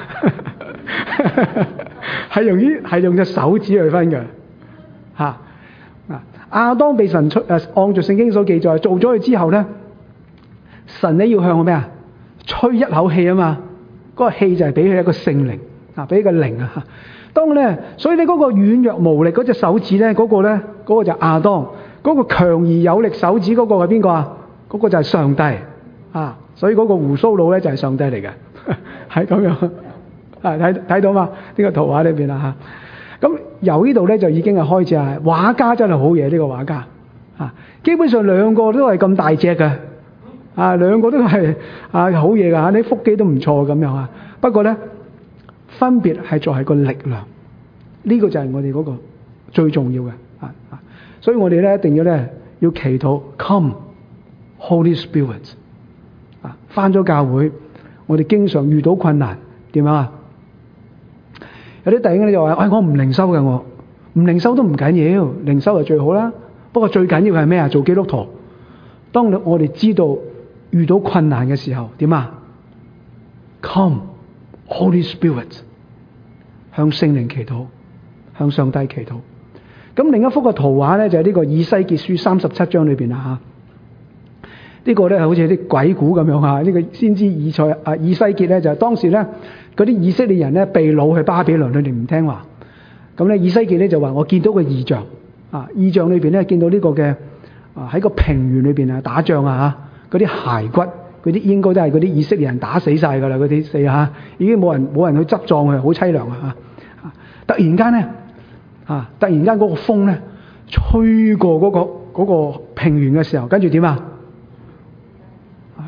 係用於係用隻手指去分嘅嚇。啊，亞當被神出誒，按照聖經所記載，做咗佢之後咧，神咧要向我咩啊？吹一口氣啊嘛，嗰、那個氣就係俾佢一個聖靈啊，俾個靈啊。當咧，所以你嗰個軟弱無力嗰隻手指咧，嗰、那個咧，嗰、那個就亞當；嗰、那個強而有力手指嗰個係邊個啊？嗰、那個就係上帝啊。所以嗰個鬍鬚佬咧就係上帝嚟嘅，係咁樣啊。睇睇到嘛？呢、這個圖畫裏邊啦嚇。咁、啊、由呢度咧就已經係開始係畫家真係好嘢，呢、這個畫家啊，基本上兩個都係咁大隻嘅。啊，兩個都係啊好嘢㗎嚇，啲腹肌都唔錯咁樣啊。不過咧，分別係在係個力量，呢、這個就係我哋嗰個最重要嘅啊啊。所以我哋咧一定要咧要祈禱 ，Come Holy Spirit 啊！返咗教會，我哋經常遇到困難點樣啊？有啲弟兄咧就話：，哎，我唔靈修嘅，我唔靈修都唔緊要，靈修就最好啦。不過最緊要係咩啊？做基督徒，當我哋知道。遇到困難嘅時候點啊 ？Come Holy Spirit， 向聖靈祈禱，向上帝祈禱。咁另一幅嘅圖畫咧就係、是、呢個以西結書三十七章裏邊啦嚇。呢、這個咧好似啲鬼故咁樣嚇。呢、這個先知以賽啊以西結咧就係、是、當時咧嗰啲以色列人咧被擄去巴比倫，佢哋唔聽話。咁咧以西結咧就話：我見到個異象啊！異象裏邊咧見到呢個嘅啊喺個平原裏邊啊打仗啊嚇。嗰啲骸骨，嗰啲應該都係嗰啲以色列人打死晒㗎啦，嗰啲死嚇，已經冇人冇人去執葬佢，好凄涼啊！嚇，突然間咧，啊，突然間嗰個風咧吹過嗰個嗰個平原嘅時候，跟住點啊？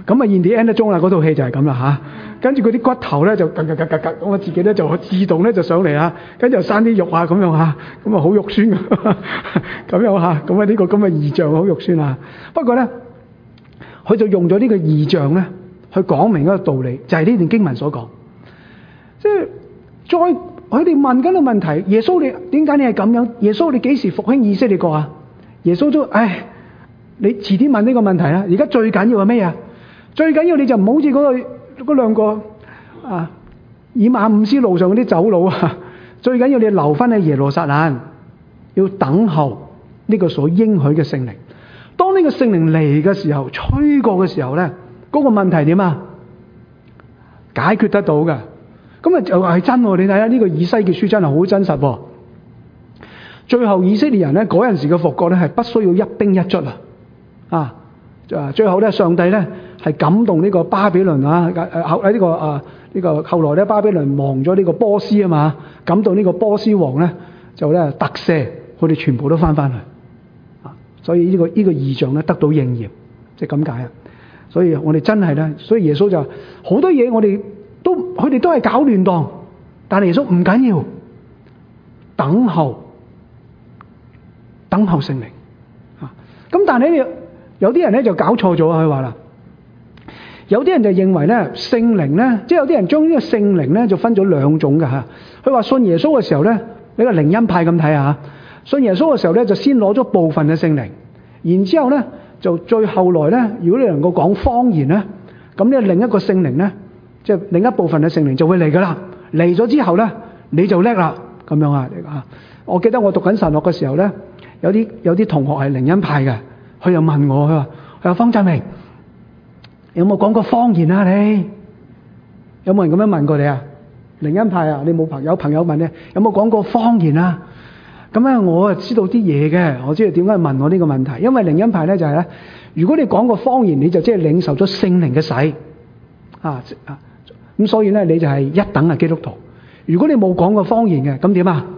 咁啊現啲 end 得鐘啦，嗰套戲就係咁啦嚇。跟住嗰啲骨頭咧就格格格格格，咁我自己咧就自動咧就上嚟啦，跟住又生啲肉啊咁樣嚇，咁啊好肉酸咁樣嚇，咁啊呢個咁嘅異象好肉酸啊。不過咧，佢就用咗呢個異象咧去講明一個道理，就係呢段經文所講。即係再佢哋問緊個問題，耶穌你點解你係咁樣？耶穌你幾時復興以色列國啊？耶穌都唉，你遲啲問呢個問題啦。而家最緊要係咩啊？最緊要你就唔好似嗰個嗰兩個啊以馬忤斯路上嗰啲走佬啊。最緊要你留翻喺耶路撒冷，要等候呢個所應許嘅聖靈。當呢個聖靈嚟嘅時候，吹過嘅時候咧，嗰個問題點啊？解決得到嘅。咁啊就係真喎！你睇下呢個以西結書真係好真實喎。最後以色列人咧嗰陣時嘅復國咧係不需要一兵一卒啊！啊，啊最後咧上帝咧係感動呢個巴比倫啊，誒後喺呢個啊呢個後來咧巴比倫亡咗呢個波斯啊嘛，感動呢個波斯王咧就咧特赦，佢哋全部都翻翻去啊！所以呢個呢個異象咧得到應驗，即係咁解啊！所以我哋真係咧，所以耶穌就好多嘢我哋。都佢哋都係搞亂當，但係耶穌唔緊要，等候等候聖靈啊！咁但係咧有啲人咧就搞錯咗，佢話啦，有啲人就認為咧聖靈咧，即係有啲人將呢個聖靈咧就分咗兩種嘅嚇。佢話信耶穌嘅時候咧，你個靈恩派咁睇下，信耶穌嘅時候咧就先攞咗部分嘅聖靈，然之後咧就最後來咧，如果你能夠講方言咧，咁呢另一個聖靈咧。即係另一部分嘅聖靈就會嚟㗎啦，嚟咗之後咧你就叻啦咁樣啊！我記得我讀緊神學嘅時候咧，有啲有啲同學係靈恩派嘅，佢又問我，佢話：佢話方振明有冇講過方言啊？你有冇人咁樣問過你啊？靈恩派啊，你冇朋友朋友問你有冇講過方言啊？咁咧我啊知道啲嘢嘅，我知道點解問我呢個問題，因為靈恩派咧就係咧，如果你講過方言，你就即係領受咗聖靈嘅洗啊啊！咁所以咧，你就係一等嘅基督徒。如果你冇講過方言嘅，咁點啊？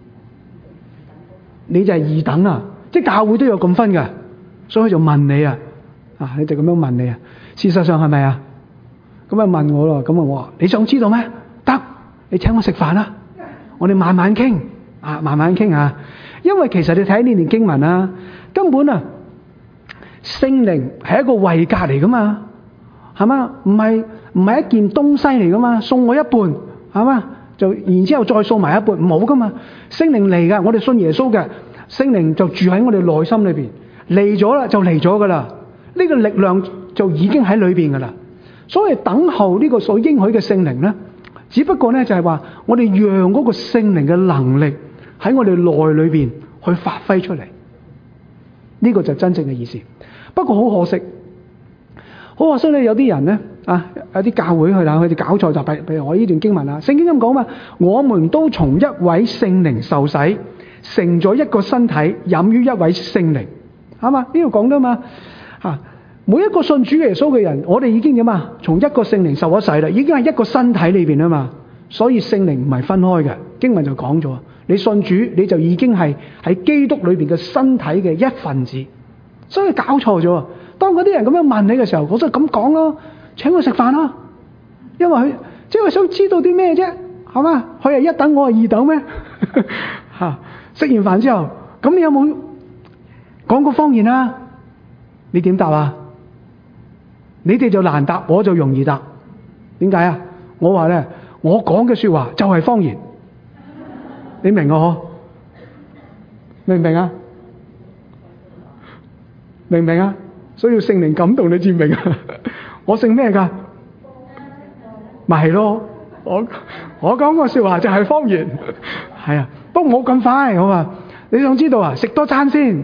你就係二等啊！即係教會都有咁分嘅，所以佢就問你啊，啊，你就咁樣問你啊。事實上係咪啊？咁啊問我咯，咁啊我話你想知道咩？得，你請我食飯啦，我哋慢慢傾啊，慢慢傾啊。因為其實你睇呢段經文啊，根本啊，聖靈係一個位格嚟噶嘛，係嘛？唔係。唔係一件東西嚟噶嘛，送我一半係嘛，就然之後再送埋一半，唔好噶嘛。聖靈嚟噶，我哋信耶穌嘅聖靈就住喺我哋內心裏邊，嚟咗啦就嚟咗噶啦，呢個力量就已經喺裏邊噶啦。所以等候呢個所應許嘅聖靈咧，只不過咧就係話我哋讓嗰個聖靈嘅能力喺我哋內裏邊去發揮出嚟，呢個就真正嘅意思。不過好可惜，好可惜咧，有啲人咧。啊！有啲教會去啦，佢哋搞錯就譬譬如我呢段經文啦，聖經咁講嘛，我們都從一位聖靈受洗，成咗一個身體，飲於一位聖靈，係嘛？呢度講啦嘛，嚇每一個信主耶穌嘅人，我哋已經點啊？從一個聖靈受咗洗啦，已經係一個身體裏邊啊嘛，所以聖靈唔係分開嘅。經文就講咗，你信主你就已經係喺基督裏邊嘅身體嘅一份子，所以搞錯咗。當嗰啲人咁樣問你嘅時候，我就咁講咯。請佢食飯咯，因為佢即係佢想知道啲咩啫，係嘛？佢係一等，我係二等咩？嚇！食完飯之後，咁你有冇講過方言啊？你點答啊？你哋就難答，我就容易答。點解啊？我話咧，我講嘅説話就係方言，你明我嗬？明唔明啊？明唔明啊？所以要聖靈感動你至明啊！我姓咩㗎？咪係咯，我我講個説話就係方言，係啊，不過冇咁快，我話你想知道啊，食多餐先，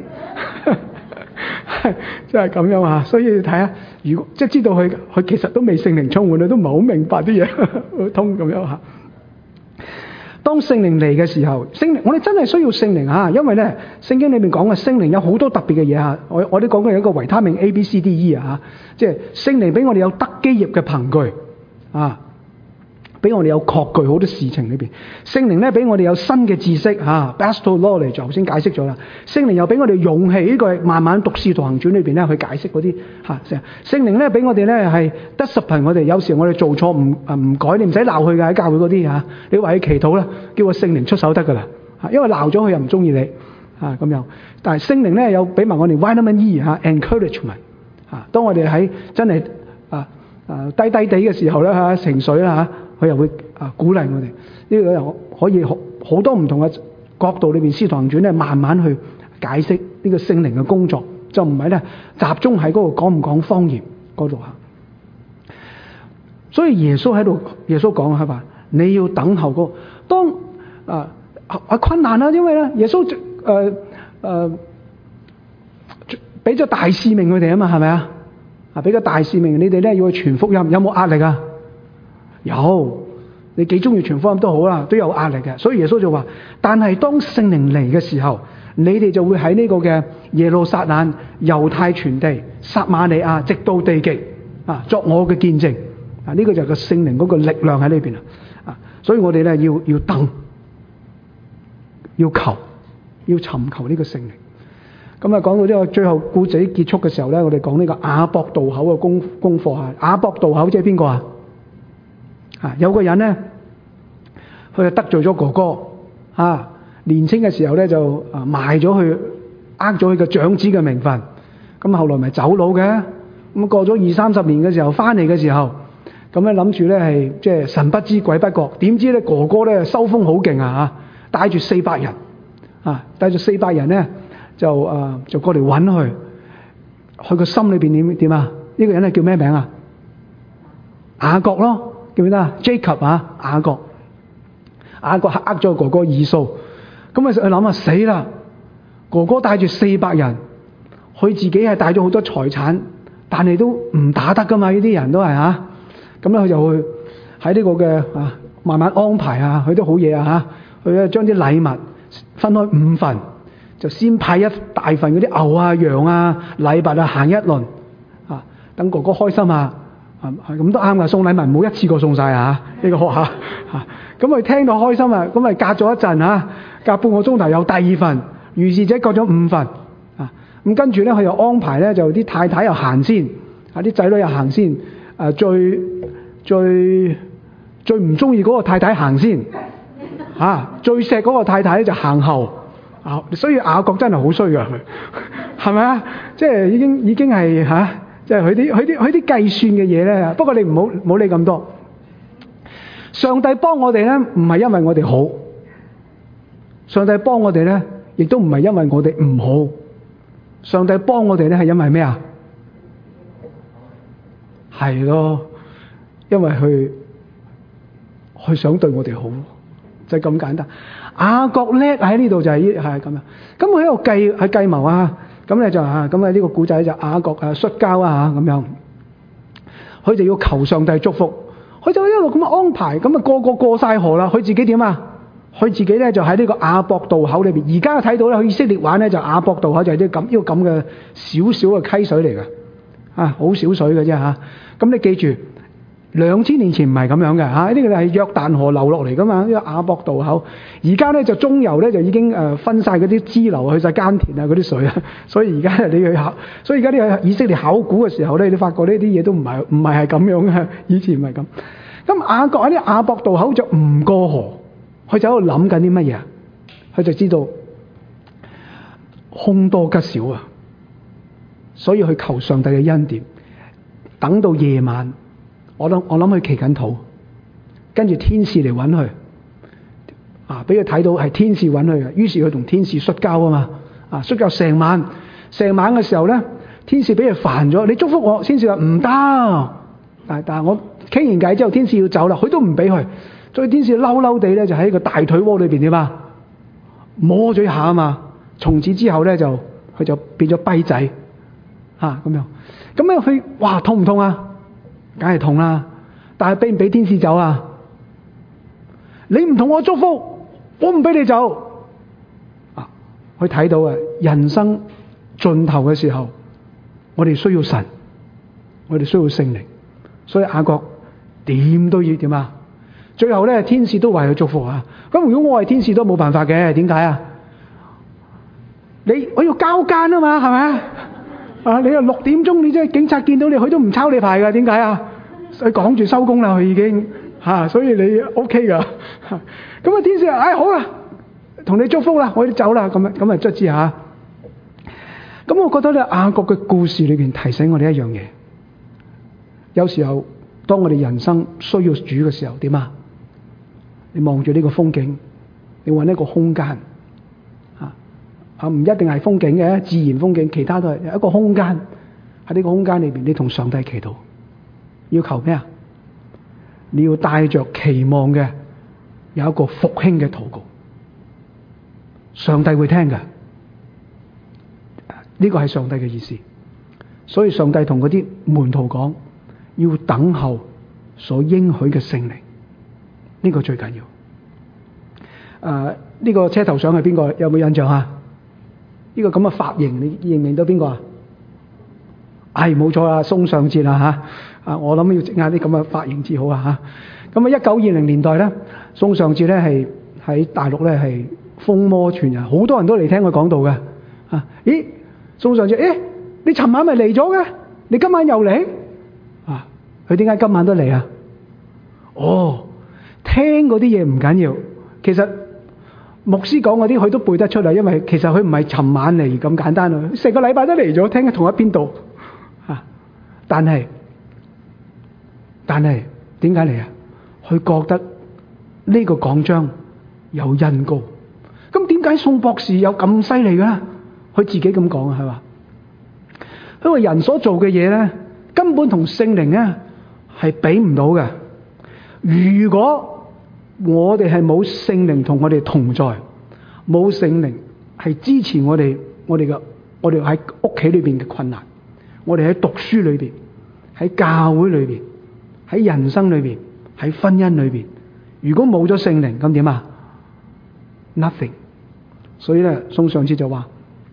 即係咁樣啊。所以睇下，如果即係知道佢佢其實都未聖靈充滿，佢都唔係好明白啲嘢，通咁樣嚇。當聖靈嚟嘅時候，聖靈我哋真係需要聖靈嚇，因為咧聖經裏面講嘅聖靈有好多特別嘅嘢嚇。我我哋講緊有一個維他命 A、B、C、D、E 啊嚇，即係聖靈俾我哋有得基業嘅憑據啊。 俾我哋有確據好多事情裏邊。聖靈咧俾我哋有新嘅知識嚇 ，Bible knowledge 就頭先解釋咗啦。聖靈又俾我哋勇氣，呢個慢慢讀《使徒行傳》裏邊咧去解釋嗰啲嚇。聖靈咧俾我哋咧係得十憑我哋，有時我哋做錯唔唔改，你唔使鬧佢㗎，喺教會嗰啲嚇，你為佢祈禱啦，叫個聖靈出手得㗎啦嚇，因為鬧咗佢又唔中意你嚇咁樣。但係聖靈咧有俾埋我哋 vitamin E 嚇 encouragement 嚇，當我哋喺真係啊啊低低地嘅時候咧嚇情緒啦嚇。佢又會啊鼓勵我哋，呢個又可以好好多唔同嘅角度裏邊，《使徒行傳》咧慢慢去解釋呢個聖靈嘅工作，就唔係咧集中喺嗰度講唔講方言嗰度嚇。所以耶穌喺度，耶穌講係話你要等候嗰個當啊啊困難啦，因為咧耶穌誒誒俾咗大使命佢哋啊嘛，係咪啊？啊俾咗大使命，你哋咧要去傳福音，有冇壓力啊？有，你幾中意傳福音都好啦，都有壓力嘅。所以耶穌就話：但係當聖靈嚟嘅時候，你哋就會喺呢個嘅耶路撒冷、猶太全地、撒瑪利亞，直到地極啊，作我嘅見證啊！呢、這個就係個聖靈嗰個力量喺呢邊啊！所以我哋咧要要等，要求，要尋求呢個聖靈。咁啊，講到呢個最後故仔結束嘅時候咧，我哋講呢個雅博渡口嘅功功課啊！雅博渡口即係邊個啊？啊！有個人咧，佢就得罪咗哥哥啊！年青嘅時候咧就啊賣咗佢，呃咗佢嘅長子嘅名分。咁後來咪走佬嘅。咁過咗二三十年嘅時候，翻嚟嘅時候，咁咧諗住咧係即係神不知鬼不覺，點知咧哥哥咧收風好勁啊！嚇，帶住四百人啊，帶住四百人咧就啊就過嚟揾佢。佢個心裏邊點點啊？呢個人係叫咩名啊？雅各咯。記唔記得啊 ？Jacob 啊，雅各，雅各呃咗哥哥以掃，咁啊佢諗下死啦！哥哥帶住四百人，佢自己係帶咗好多財產，但係都唔打得噶嘛？呢啲人都係嚇，咁咧佢就會喺呢個嘅啊慢慢安排啊，佢都好嘢啊嚇，佢咧將啲禮物分開五份，就先派一大份嗰啲牛啊、羊啊、禮物啊行一輪啊，等哥哥開心啊！咁都啱噶，送禮物唔好一次過送晒啊！呢個學下嚇，咁佢聽到開心啊，咁咪隔咗一陣嚇，隔半個鐘頭有第二份，如是者隔咗五份啊，咁跟住咧佢又安排咧就啲太太又行先，啊啲仔女又行先，誒最最最唔中意嗰個太太行先，嚇最錫嗰個太太咧就行後啊，所以雅各真係好衰噶佢，係咪啊？即係已經已經係嚇。即係佢啲佢啲佢啲計算嘅嘢咧，不過你唔好唔好理咁多。上帝幫我哋咧，唔係因為我哋好；上帝幫我哋咧，亦都唔係因為我哋唔好。上帝幫我哋咧，係因為咩啊？係咯，因為佢佢想對我哋好，就係咁簡單。雅各叻喺呢度就係係咁樣。咁佢喺度計喺計謀啊！咁咧就嚇，咁啊呢個古仔就雅各啊摔跤啊嚇咁樣，佢就要求上帝祝福，佢就一路咁樣安排，咁啊個個過晒河啦，佢自己點啊？佢自己咧就喺呢個雅博渡口裏邊，而家睇到咧去以色列玩咧就雅博渡口就係啲咁呢個咁嘅少少嘅溪水嚟嘅，啊好少水嘅啫嚇，咁你記住。兩千年前唔係咁樣嘅嚇，呢個係約旦河流落嚟噶嘛，呢個雅博渡口。而家咧就中游咧就已經誒分晒嗰啲支流去晒耕田啊嗰啲水啊，所以而家你去考，所以而家呢個以色列考古嘅時候咧，你發覺呢啲嘢都唔係唔係係咁樣嘅，以前唔係咁。咁雅各喺啲雅博渡口就唔過河，佢就喺度諗緊啲乜嘢啊？佢就知道凶多吉少啊，所以去求上帝嘅恩典，等到夜晚。我諗我諗佢祈緊禱，跟住天使嚟揾佢，啊，俾佢睇到係天使揾佢嘅，於是佢同天使摔跤啊嘛，啊，摔跤成晚，成晚嘅時候咧，天使俾佢煩咗，你祝福我，天使話唔得，但但係我傾完偈之後，天使要走啦，佢都唔俾佢，所以天使嬲嬲地咧就喺個大腿窩裏邊點啊，摸咗一下啊嘛，從此之後咧就佢就變咗跛仔，啊咁樣，咁咧佢哇痛唔痛啊？梗係痛啦，但係俾唔俾天使走啊？你唔同我祝福，我唔俾你走。啊，佢睇到啊，人生盡頭嘅時候，我哋需要神，我哋需要聖靈，所以雅各點都要點啊？ 最後咧，天使都為佢祝福啊！咁如果我係天使都冇辦法嘅，點解啊？你我要交更啊嘛，係咪啊？你又六點鐘，你即係警察見到你，佢都唔抄你牌㗎，點解啊？佢趕住收工啦，佢已經嚇、啊，所以你 OK 㗎。咁啊，天使話：唉、哎，好啦，同你祝福啦，我哋走啦。咁樣咁啊，卒之嚇。咁我覺得咧，雅各嘅故事裏邊提醒我哋一樣嘢。有時候，當我哋人生需要主嘅時候，點啊？你望住呢個風景，你揾一個空間啊啊，唔一定係風景嘅，自然風景，其他都係一個空間。喺呢個空間裏邊，你同上帝祈禱，要求咩啊？你要帶着期望嘅，有一個復興嘅禱告，上帝會聽嘅。呢個係上帝嘅意思，所以上帝同嗰啲門徒講，要等候所應許嘅聖靈，呢個最緊要。誒、呃，呢個車頭相係邊個？有冇印象啊？呢個咁嘅髮型，你認唔認到邊個啊？係冇錯啦，宋尚節啦嚇。啊，我諗要整下啲咁嘅髮型至好啊嚇。咁啊，一九二零年代咧，宋尚節咧係喺大陸咧係風魔傳人，好多人都嚟聽佢講道嘅。啊，咦？宋尚節，誒，你尋晚咪嚟咗嘅？你今晚又嚟？啊，佢點解今晚都嚟啊？哦，聽嗰啲嘢唔緊要，其實牧師講嗰啲佢都背得出嚟，因為其實佢唔係尋晚嚟咁簡單啊，成個禮拜都嚟咗，聽同一邊度啊。但係但係點解嚟啊？佢覺得呢個講章有恩膏。咁點解宋博士有咁犀利嘅？佢自己咁講啊，係嘛？因為人所做嘅嘢咧，根本同聖靈咧係比唔到嘅。如果我哋係冇聖靈同我哋同在，冇聖靈係支持我哋，我哋嘅我哋喺屋企裏邊嘅困難，我哋喺讀書裏邊，喺教會裏邊，喺人生裏邊，喺婚姻裏邊，如果冇咗聖靈，咁點啊 ？Nothing。所以咧，宋尚節就話，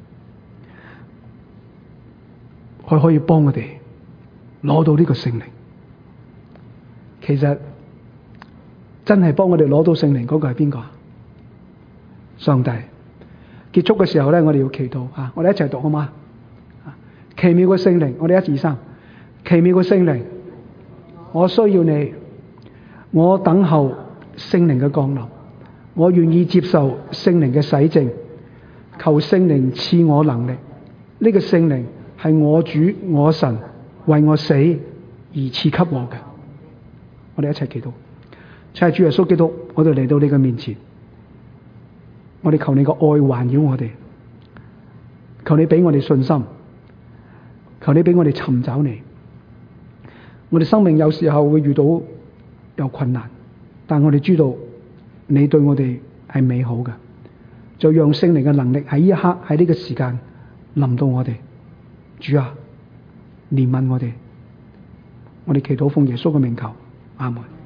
佢可以幫我哋攞到呢個聖靈。其實真係幫我哋攞到聖靈嗰個係邊個啊？上帝。結束嘅時候咧，我哋要祈禱啊！我哋一齊讀好嗎？奇妙嘅聖靈，我哋一二三。奇妙嘅聖靈，我需要你，我等候聖靈嘅降臨，我願意接受聖靈嘅洗淨，求聖靈賜我能力。呢個聖靈係我主我神為我死而賜給我嘅。我哋一齊祈禱。親愛主耶穌基督，我哋嚟到你嘅面前，我哋求你個愛環繞我哋，求你俾我哋信心，求你俾我哋尋找你。我哋生命有時候會遇到有困難，但我哋知道你對我哋係美好嘅，就讓聖靈嘅能力喺呢一刻喺呢個時間臨到我哋。主啊，憐憫我哋，我哋祈禱奉耶穌嘅名求，阿門。